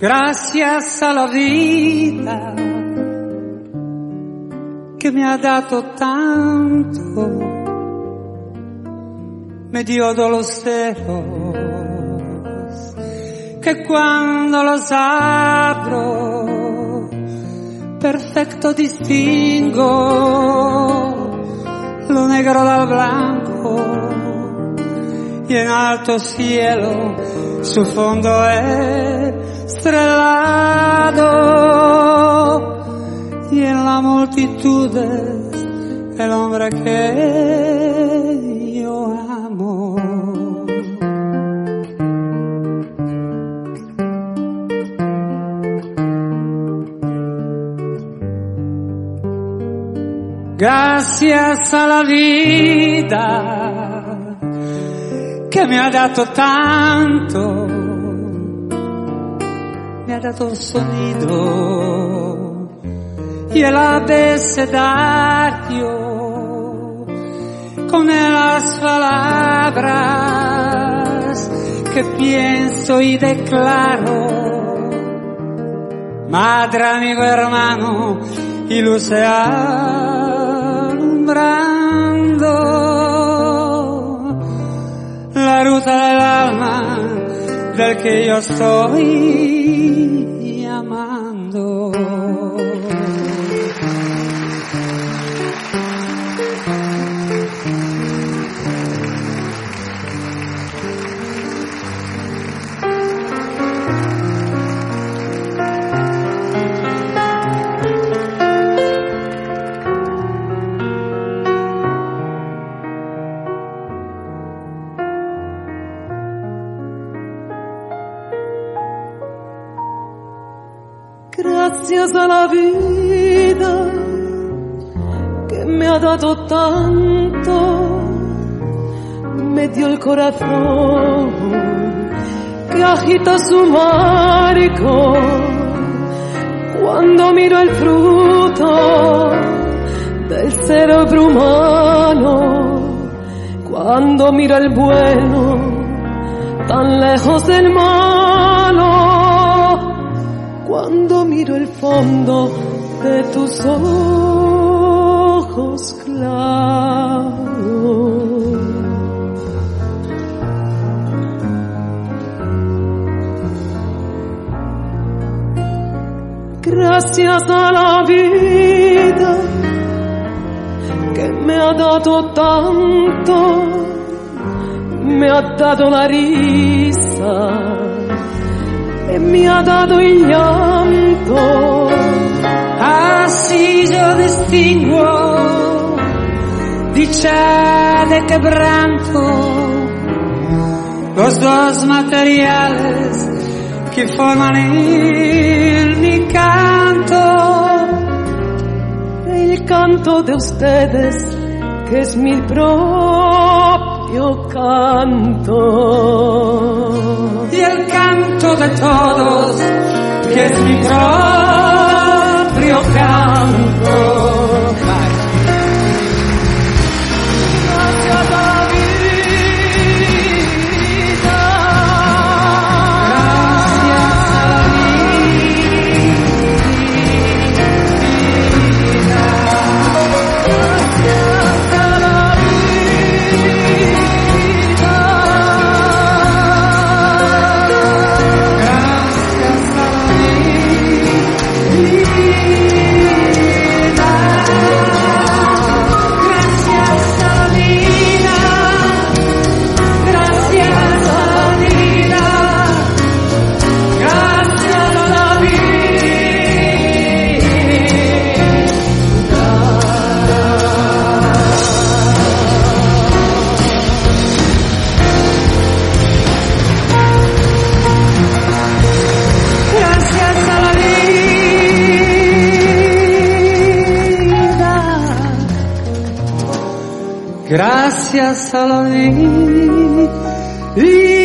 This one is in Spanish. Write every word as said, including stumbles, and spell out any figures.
Gracias a la vida que me ha dado tanto, me dio de los ceros que cuando los abro perfecto distingo lo negro del blanco y en alto cielo su fondo estrellado y en la multitud el hombre que yo amo. Gracias a la vida que me ha dado tanto, me ha dado el sonido y el abecedario con las palabras que pienso y declaro. Madre, amigo, hermano y luz alumbrando la ruta del alma del que yo estoy amando. Gracias a la vida que me ha dado tanto, me dio el corazón que agita su marco cuando miro el fruto del cerebro humano, cuando miro el bueno tan lejos del malo, cuando miro el fondo de tus ojos claros. Gracias a la vida que me ha dado tanto, me ha dado la risa, me ha dado el llanto. Así yo distingo dicha de quebranto, los dos materiales que forman en mi canto. El canto de ustedes que es mi propio canto. Y el canto de todos que es mi propio canto. Gracias a la vida.